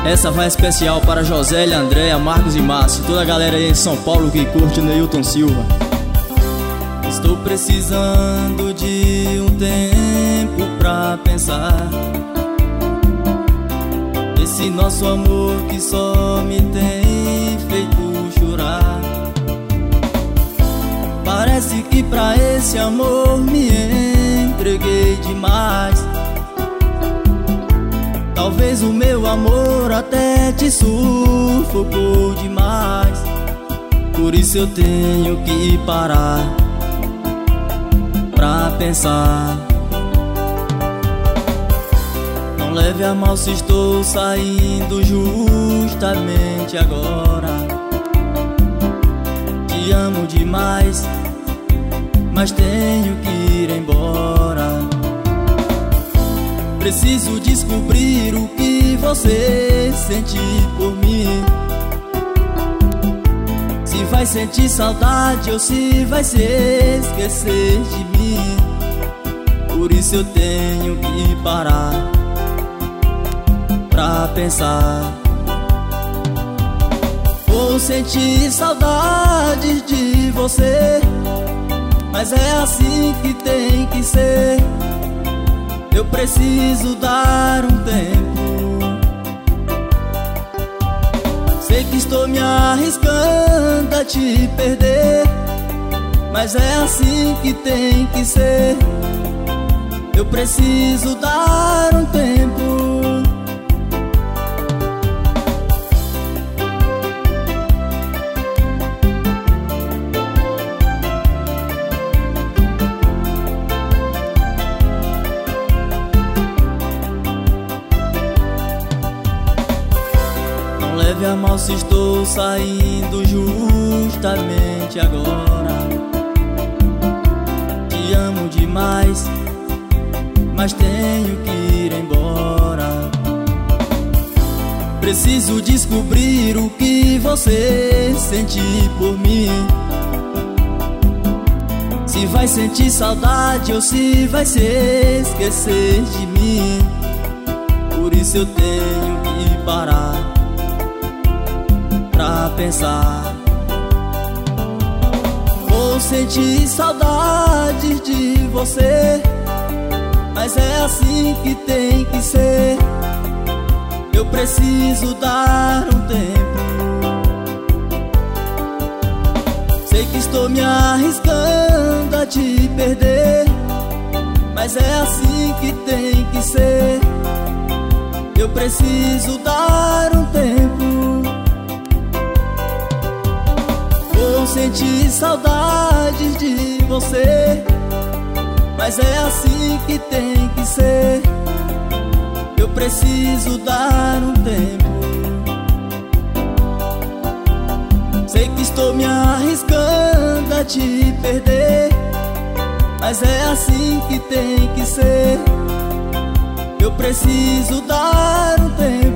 Essa vai especial para Josélia, Andréia, Marcos e Márcio, toda a galera aí em São Paulo que curte Neilton Silva. Estou precisando de um tempo pra pensar esse nosso amor que só me tem feito chorar. Parece que pra esse amor me entreguei demais. Talvez o meu amor até te sufocou demais. Por isso eu tenho que parar pra pensar. Não leve a mal se estou saindo justamente agora. Te amo demais, mas tenho que ir embora. Preciso descobrir o que você sente por mim. Se vai sentir saudade ou se vai se esquecer de mim. Por isso eu tenho que parar pra pensar. Vou sentir saudade de você, mas é assim que tem que ser. Eu preciso dar um tempo. Sei que estou me arriscando a te perder, mas é assim que tem que ser. Eu preciso dar um tempo. Não leve a mal se estou saindo justamente agora. Te amo demais, mas tenho que ir embora. Preciso descobrir o que você sente por mim. Se vai sentir saudade ou se vai se esquecer de mim. Por isso eu tenho que parar pra pensar. Vou sentir saudade de você, mas é assim que tem que ser. Eu preciso dar um tempo. Sei que estou me arriscando a te perder, mas é assim que tem que ser. Eu preciso dar um tempo. Vou sentir saudade de você, mas é assim que tem que ser. Eu preciso dar um tempo. Sei que estou me arriscando a te perder, mas é assim que tem que ser. Eu preciso dar um tempo.